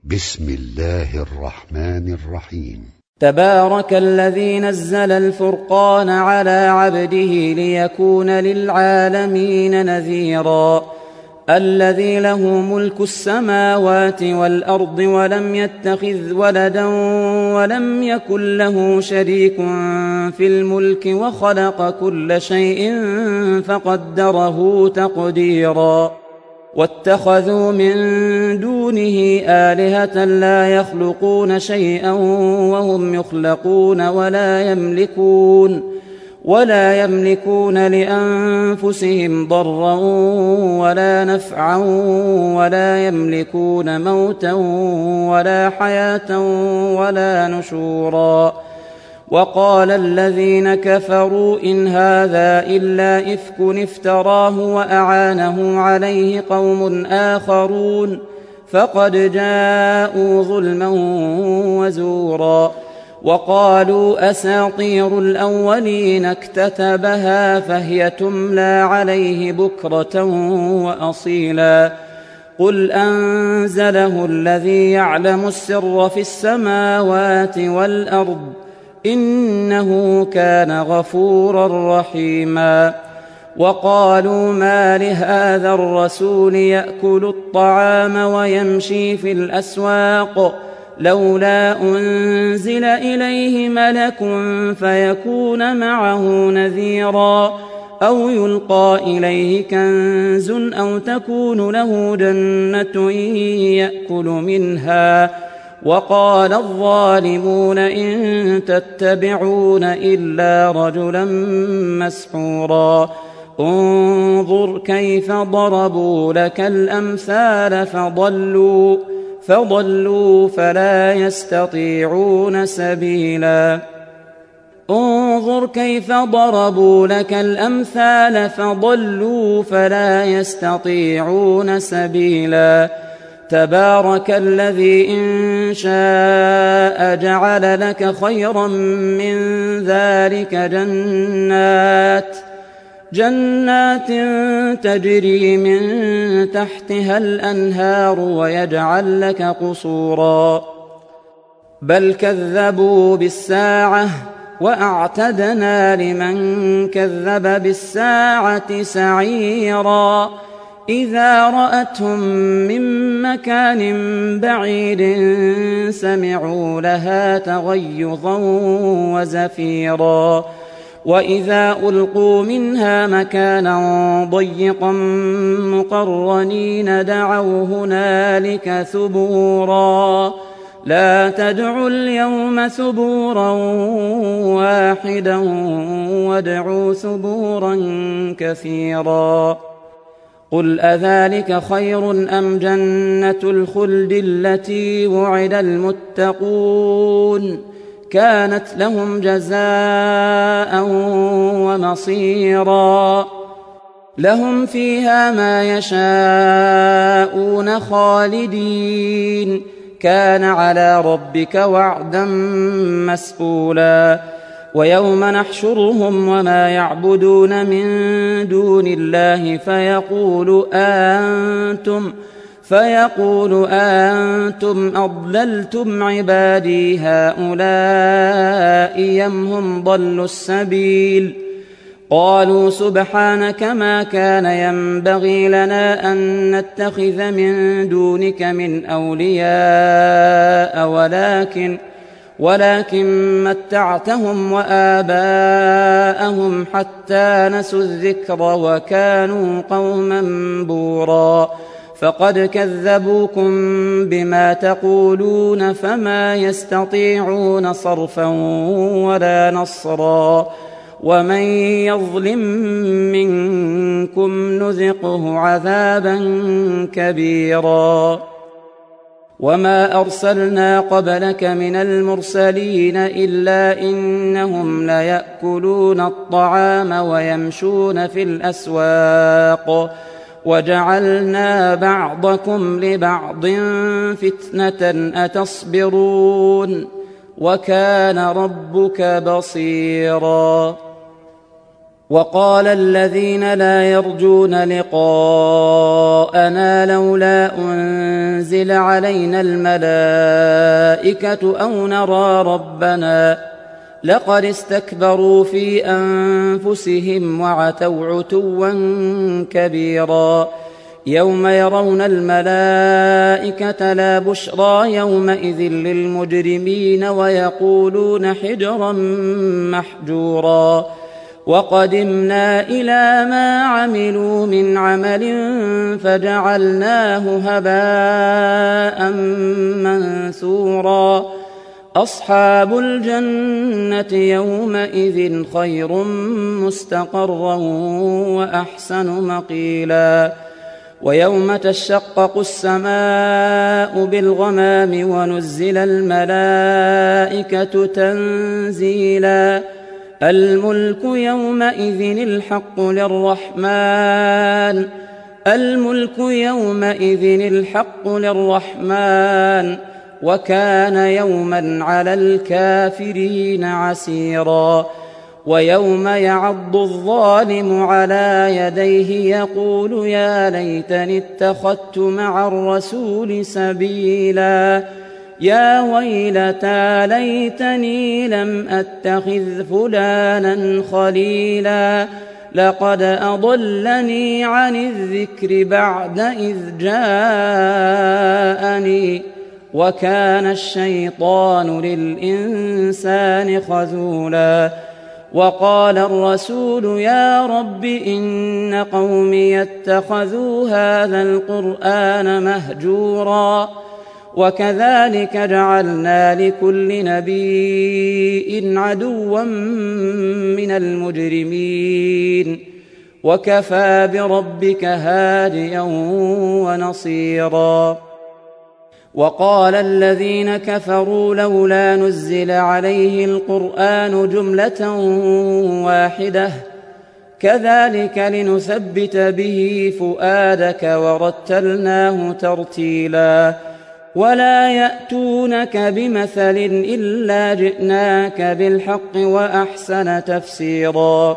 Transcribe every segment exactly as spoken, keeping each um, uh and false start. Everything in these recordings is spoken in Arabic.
بسم الله الرحمن الرحيم. تبارك الذي نزل الفرقان على عبده ليكون للعالمين نذيرا. الذي له ملك السماوات والأرض ولم يتخذ ولدا ولم يكن له شريك في الملك وخلق كل شيء فقدره تقديرا. واتخذوا من دونه آلهة لا يخلقون شيئا وهم يخلقون ولا يملكون ولا يملكون لأنفسهم ضرا ولا نفعا ولا يملكون موتا ولا حياة ولا نشورا. وقال الذين كفروا إن هذا إلا إفك افتراه وأعانه عليه قوم آخرون فقد جاءوا ظلما وزورا. وقالوا أساطير الأولين اكتتبها فهي تملى عليه بكرة وأصيلا. قل أنزله الذي يعلم السر في السماوات والأرض إنه كان غفورا رحيما. وقالوا ما لهذا الرسول يأكل الطعام ويمشي في الأسواق لولا أنزل إليه ملك فيكون معه نذيرا أو يلقى إليه كنز أو تكون له جنة يأكل منها. وقال الظالمون إن تتبعون إلا رجلا مسحورا. انظر كيف ضربوا لك الأمثال فضلوا فضلوا فلا يستطيعون سبيلا. انظر كيف ضربوا لك الأمثال فضلوا فلا يستطيعون سبيلا. تبارك الذي إن شاء جعل لك خيرا من ذلك جنات جنات تجري من تحتها الأنهار ويجعل لك قصورا. بل كذبوا بالساعة وأعتدنا لمن كذب بالساعة سعيرا. إذا رأتهم من مكان بعيد سمعوا لها تغيظا وزفيرا. وإذا ألقوا منها مكانا ضيقا مقرنين دعوا هنالك ثبورا. لا تدعوا اليوم ثبورا واحدا وادعوا ثبورا كثيرا. قل أذلك خير أم جنة الخلد التي وعد المتقون كانت لهم جزاء ومصيرا. لهم فيها ما يشاءون خالدين كان على ربك وعدا مسئولا. ويوم نحشرهم وما يعبدون من دون الله فيقول أنتم فيقول أنتم أضللتم عبادي هؤلاء أم هم ضلوا السبيل. قالوا سبحانك ما كان ينبغي لنا أن نتخذ من دونك من أولياء ولكن ولكن متعتهم وآباءهم حتى نسوا الذكر وكانوا قوما بورا. فقد كذبوكم بما تقولون فما يستطيعون صرفا ولا نصرا. ومن يظلم منكم نذقه عذابا كبيرا. وما أرسلنا قبلك من المرسلين إلا إنهم ليأكلون الطعام ويمشون في الأسواق وجعلنا بعضكم لبعض فتنة أتصبرون وكان ربك بصيرا. وقال الذين لا يرجون لقاءنا لولا أنزل علينا الملائكة أو نرى ربنا لقد استكبروا في أنفسهم وعتوا عتوا كبيرا يوم يرون الملائكة لا بشرى يومئذ للمجرمين ويقولون حجرا محجورا وقدمنا إلى ما عملوا من عمل فجعلناه هباء منثورا أصحاب الجنة يومئذ خير مستقرا وأحسن مقيلا ويوم تشقق السماء بالغمام ونزل الملائكة تنزيلا الملك يومئذ الحق للرحمن الملك يومئذ الحق للرحمن وكان يوما على الكافرين عسيرا ويوم يعض الظالم على يديه يقول يا ليتني اتخذت مع الرسول سبيلا يا ويلتى ليتني لم أتخذ فلانا خليلا لقد أضلني عن الذكر بعد إذ جاءني وكان الشيطان للإنسان خذولا وقال الرسول يا رب إن قومي اتخذوا هذا القرآن مهجورا وكذلك جعلنا لكل نبي عدوا من المجرمين وكفى بربك هاديا ونصيرا وقال الذين كفروا لولا نزل عليه القرآن جملة واحدة كذلك لنثبت به فؤادك ورتلناه ترتيلا ولا يأتونك بمثل إلا جئناك بالحق وأحسن تفسيرا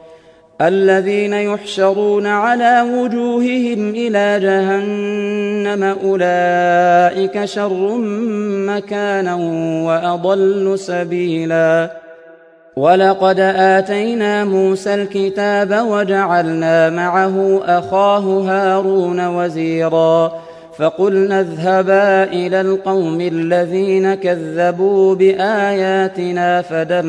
الذين يحشرون على وجوههم إلى جهنم أولئك شر مكانا وأضل سبيلا ولقد آتينا موسى الكتاب وجعلنا معه أخاه هارون وزيرا فقلنا اذهبا إلى القوم الذين كذبوا بآياتنا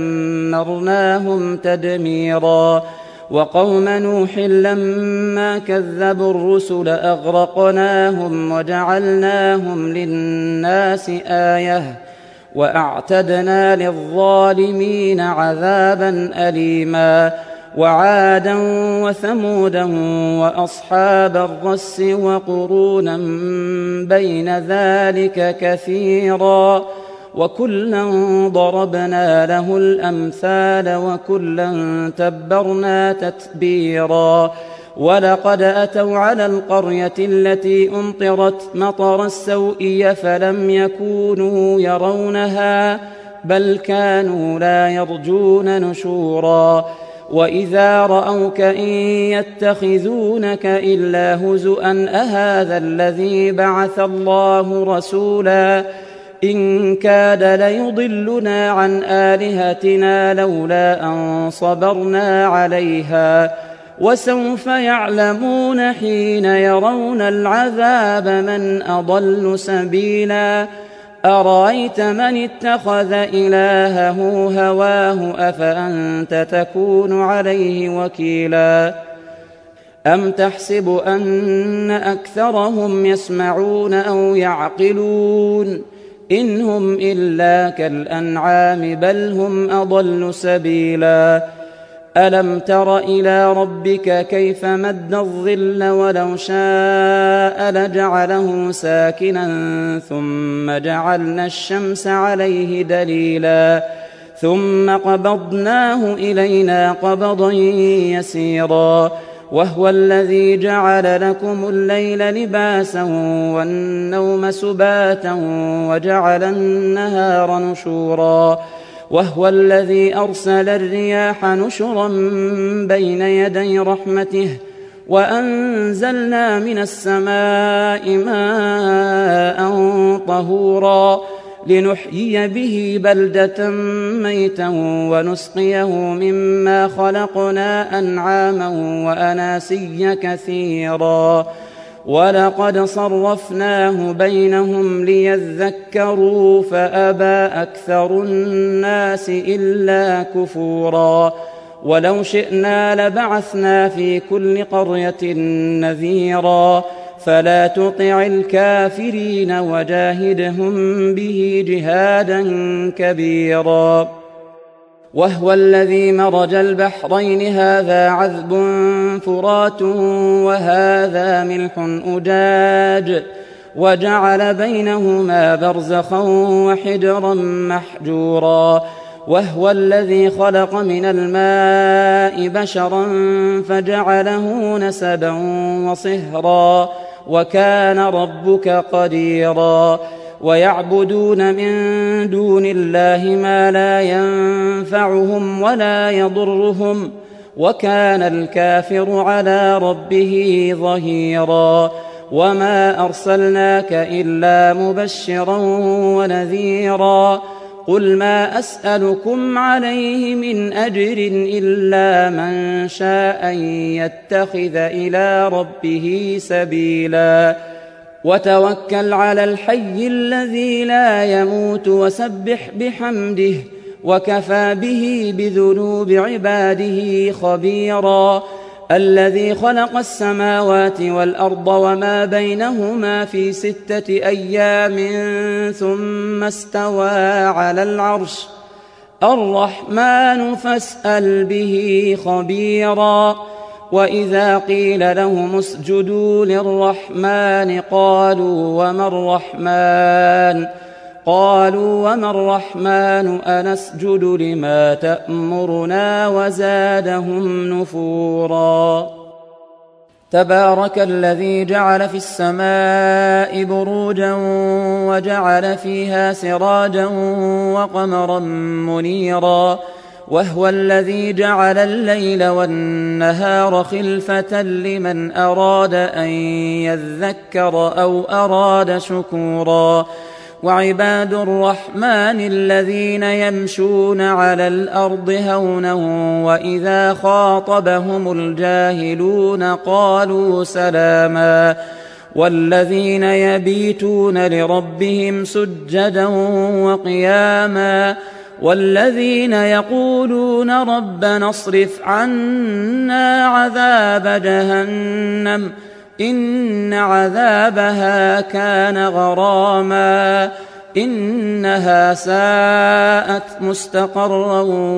فدمرناهم تدميرا وقوم نوح لما كذبوا الرسل أغرقناهم وجعلناهم للناس آية وأعتدنا للظالمين عذابا أليما وعادا وثمودا وأصحاب الرس وقرونا بين ذلك كثيرا وكلا ضربنا له الأمثال وكلا تبرنا تتبيرا ولقد أتوا على القرية التي أمطرت مطر السوء فلم يكونوا يرونها بل كانوا لا يرجون نشورا وإذا رأوك إن يتخذونك إلا هزؤا أهذا الذي بعث الله رسولا إن كاد ليضلنا عن آلهتنا لولا أن صبرنا عليها وسوف يعلمون حين يرون العذاب من أضل سبيلا أرأيت من اتخذ إلهه هواه أفأنت تكون عليه وكيلا أم تحسب أن أكثرهم يسمعون أو يعقلون إن هم إلا كالأنعام بل هم أضل سبيلا ألم تر إلى ربك كيف مد الظل ولو شاء لجعله ساكنا ثم جعلنا الشمس عليه دليلا ثم قبضناه إلينا قبضا يسيرا وهو الذي جعل لكم الليل لباسا والنوم سباتا وجعل النهار نشورا وهو الذي أرسل الرياح نشرا بين يدي رحمته وأنزلنا من السماء ماء طهورا لنحيي به بلدة ميتا ونسقيه مما خلقنا أنعاما وأناسيا كثيرا ولقد صرفناه بينهم ليذكروا فأبى أكثر الناس إلا كفورا ولو شئنا لبعثنا في كل قرية نذيرا فلا تطع الكافرين وجاهدهم به جهادا كبيرا وهو الذي مرج البحرين هذا عذب فرات وهذا ملح أجاج وجعل بينهما برزخا وحجرا محجورا وهو الذي خلق من الماء بشرا فجعله نسبا وصهرا وكان ربك قديرا ويعبدون من دون الله ما لا ينفعهم ولا يضرهم وكان الكافر على ربه ظهيرا وما أرسلناك إلا مبشرا ونذيرا قل ما أسألكم عليه من أجر إلا من شاء أن يتخذ إلى ربه سبيلا وتوكل على الحي الذي لا يموت وسبح بحمده وكفى به بذنوب عباده خبيرا الذي خلق السماوات والأرض وما بينهما في ستة أيام ثم استوى على العرش الرحمن فاسأل به خبيرا وإذا قيل لهم اسجدوا للرحمن قالوا وما الرحمن قالوا وما الرحمن أنسجد لما تأمرنا وزادهم نفورا تبارك الذي جعل في السماء بروجا وجعل فيها سراجا وقمرا منيرا وهو الذي جعل الليل والنهار خلفة لمن أراد أن يذكر أو أراد شكورا وعباد الرحمن الذين يمشون على الأرض هونا وإذا خاطبهم الجاهلون قالوا سلاما والذين يبيتون لربهم سجدا وقياما والذين يقولون ربنا اصرف عنا عذاب جهنم إن عذابها كان غراما إنها ساءت مستقرا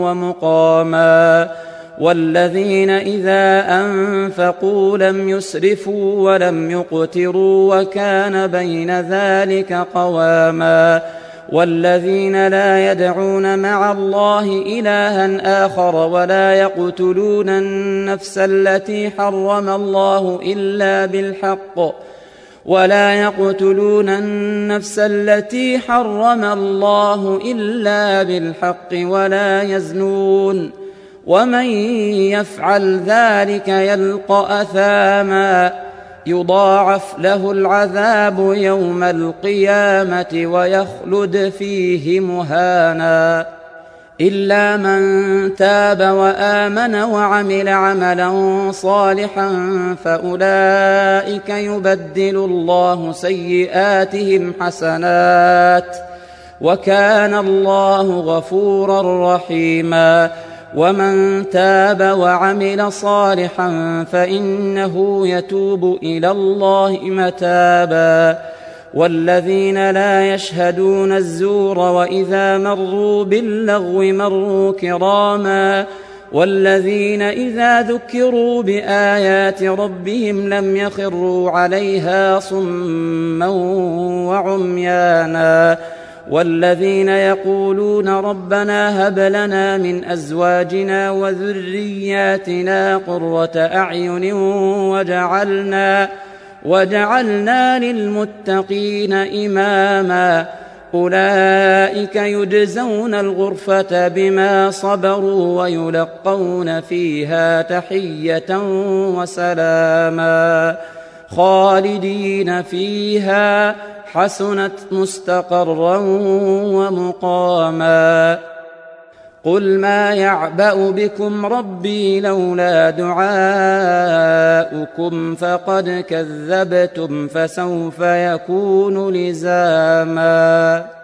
ومقاما والذين إذا أنفقوا لم يسرفوا ولم يقتروا وكان بين ذلك قواما والذين لا يدعون مع الله إلها آخر ولا يقتلون النفس التي حرم الله إلا بالحق ولا يقتلون النفس التي حرم الله إلا بالحق ولا يزنون ومن يفعل ذلك يلقى أثاما يضاعف له العذاب يوم القيامة ويخلد فيه مهانا إلا من تاب وآمن وعمل عملا صالحا فأولئك يبدل الله سيئاتهم حسنات وكان الله غفورا رحيما ومن تاب وعمل صالحا فإنه يتوب إلى الله متابا والذين لا يشهدون الزور وإذا مروا باللغو مروا كراما والذين إذا ذكروا بآيات ربهم لم يخروا عليها صما وعميانا والذين يقولون ربنا هب لنا من أزواجنا وذرياتنا قرة أعين وجعلنا وجعلنا للمتقين إماما أولئك يجزون الغرفة بما صبروا ويلقون فيها تحية وسلاما خالدين فيها حسنت مستقرا ومقاما قل ما يعبأ بكم ربي لولا دعاؤكم فقد كذبتم فسوف يكون لزاما